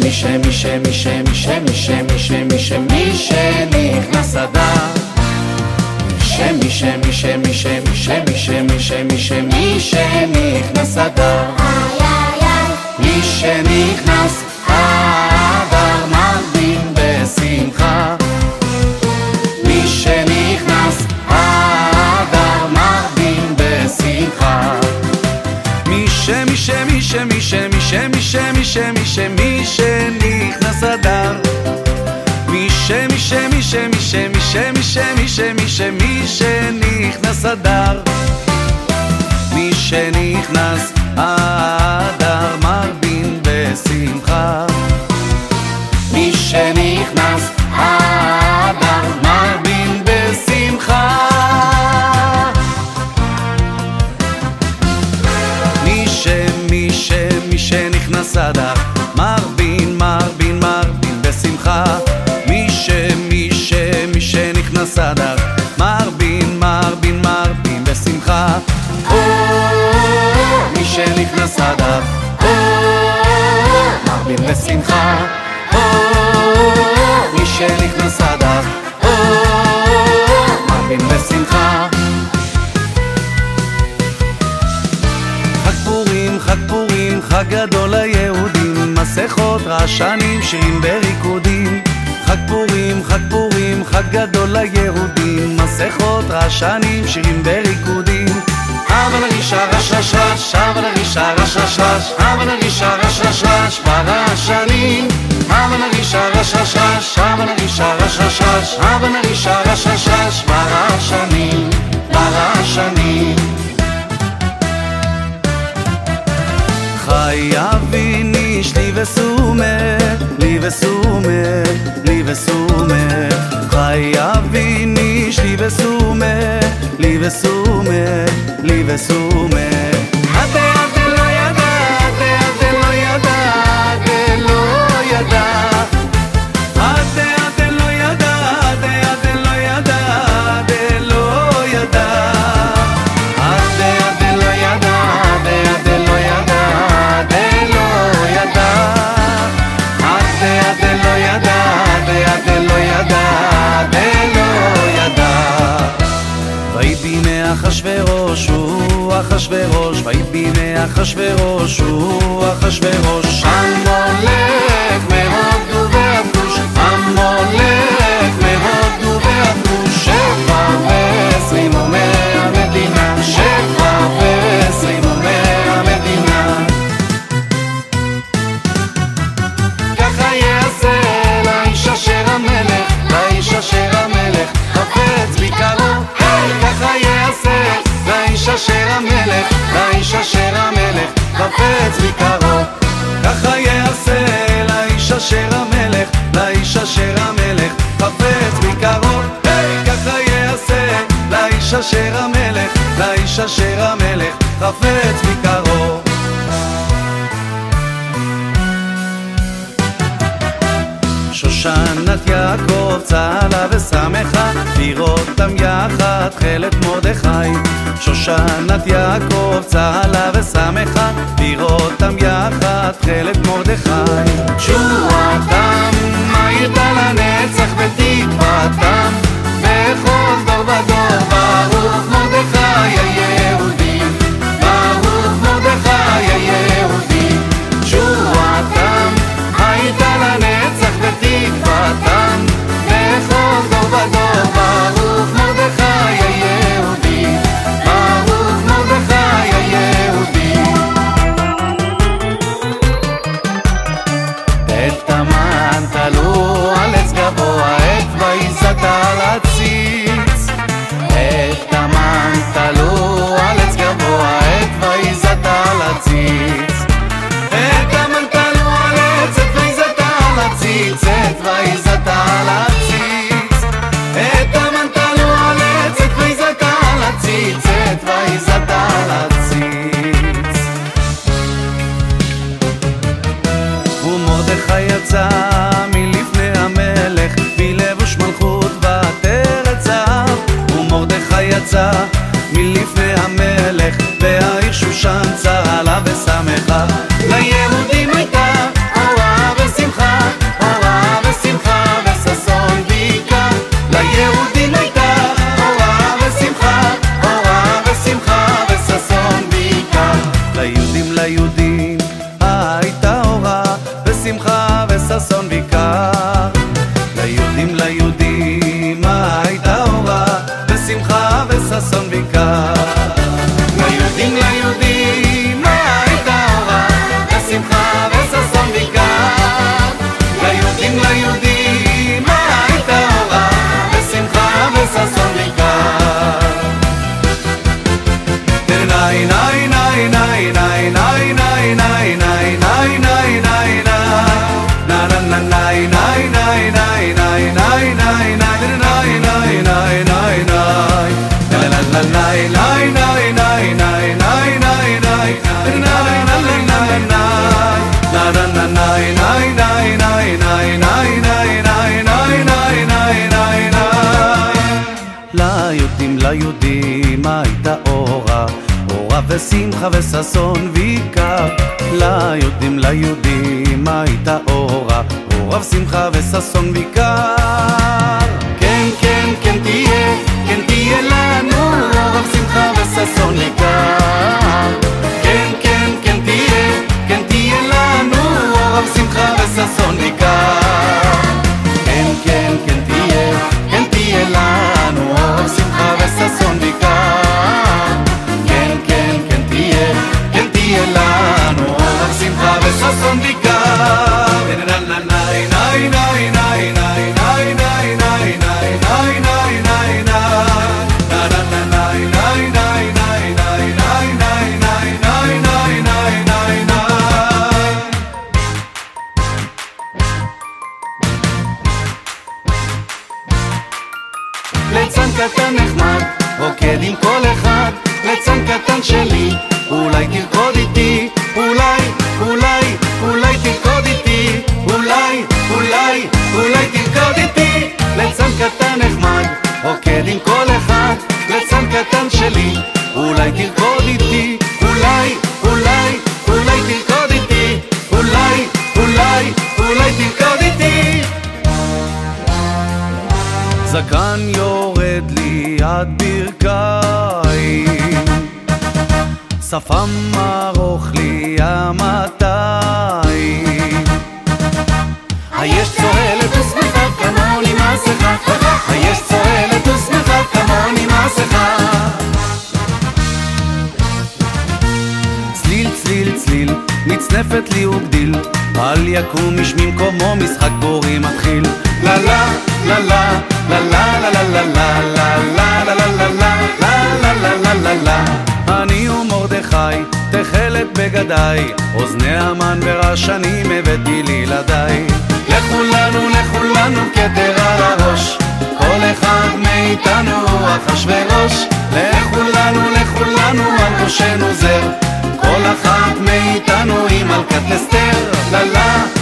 שנכנס אדר, מי שנכנס אדר, מי שנכנס אדר מרבין בשמחה, מי שנכנס אדר מרבין בשמחה, מי שנכנס אדר, מי שנכנס אדר, מי שנכנס אדר מרבין בשמחה, מי שנכנס אדר מרבין בשמחה, מי שנכנס אדר מרבין בשמחה, מי שנכנס אדר מרבין בשמחה, מי שנכנס אדר מרבין בשמחה, מי שנכנס אדר מרבין בשמחה. חג פורים, חג פורים, חג גדול ליהודים, מסכות רעשנים, שירים בריקודים. חג פורים, חג פורים, חג גדול ליהודים, מסכות רעשנים, שירים בריקודים. אבל הרישה רש רש רש, אבל הרישה רש רש רש, אבל הרישה רש רש רש ברעשנים, אבל הרישה רש רש רש, אבל הרישה רש רש רש, אבל הרישה רש רש רש ברעשנים, ברעשנים. חי אביניש לי וסומר, לי וסומר, לי וסומר, חי אביניש לי וסומר, לי וסומר, לי וסומר. עדה לא ידע, עדה לא ידע, עדה לא ידע, עדה לא ידע, עדה לא ידע, עדה לא ידע, עדה לא ידע, עדה לא ידע, עדה לא ידע, עדה לא ידע, עדה לא ידע, עדה לא ידע. ויהי בימי אחשוורוש הוא אחשוורוש, ויהי בימי אחשוורוש הוא אחשוורוש, המולך מהודו ועבדוש, המולך מהודו ועבדוש, 720 אומר המדינה, 720 אומר המדינה. ככה יעשה לאיש אשר המלך, לאיש אשר המלך חפץ ביקרו, ככה יעשה לאיש אשר המלך, לאיש אשר המלך חפץ ביקרו, ככה יעשה לאיש אשר המלך, לאיש אשר המלך חפץ ביקרו, ככה יעשה לאיש אשר המלך, לאיש אשר המלך חפץ ביקרו. שושנת יעקב צהלה ושמחה, לראותם יחד תכלת מרדכי. שושנת יעקב צהלה ושמחה, לראותם יחד תכלת מרדכי. תשועתם הייתה לנצח ותקוותם בכל דור ודור. ברוך מרדכי היהודי, ברוך מרדכי היהודי. תשועתם הייתה לנצח ותקוותם בכל דור ודור. ברוך מרדכי היהודי, ברוך מרדכי היהודי. את המן תלו על עץ גבוה, את ויסת על ויקר. ליהודים ליהודים מה הייתה אורה, ושמחה וששון ויקר. ליהודים ליהודים מה הייתה אורה, ושמחה וששון ויקר. נאי נאי נאי נאי נאי נאי נאי נאי נאי נאי נאי נאי na na na nai nai nai nai nai nai nai nai nai nai nai nai nai la la la nai nai nai nai nai nai nai nai nai nai nai na na na nai nai nai nai nai nai nai nai nai nai nai nai nai. ליהודים ליהודים הייתה אורה, אורה ושמחה וששון ויקר. ליהודים ליהודים הייתה אורה, אורה ושמחה וששון ויקר. כן כן כן תהיה לנו אורה ושמחה וששון ויקר. כן כן כן תהיה לנו אורה ושמחה וששון ויקר. כן כן כן תהיה לנו אורה ושמחה וששון ויקר. כן כן כן תהיה לנו אורה ושמחה וששון ויקר. ליצן קטן נחמד, רוקד עם כל אחד. ליצן קטן שלי, אולי תרקוד איתי. אולי, אולי, אולי תרקוד איתי. אולי, אולי, אולי תרקוד איתי. ליצן קטן נחמד, רוקד עם כל אחד. ליצן קטן שלי, אולי תרקוד איתי. אולי, אולי, אולי תרקוד איתי. אולי, אולי, אולי תרקוד איתי. זקן יורד לי עד ברכיים, שפם ארוך לי המאתיים. היש צוהלת ושמחה כמוני מסכה, היש צוהלת ושמחה כמוני מסכה. צליל צליל צליל מצנפת לי וגדיל, אל יקום איש ממקומו משחק פורים מתחיל. לה לה לה לה לה לה לה לה לה לה לה לה לה לה לה לה. אני ומרדכי תכלת בגדיי, אוזני המן ורשנים הבאתי לילדיי. לכולנו כתר על הראש, כל אחד מאיתנו אחשוורוש. לכולנו על ראשנו זר, כל אחת מאיתנו היא מלכת אסתר. לה לה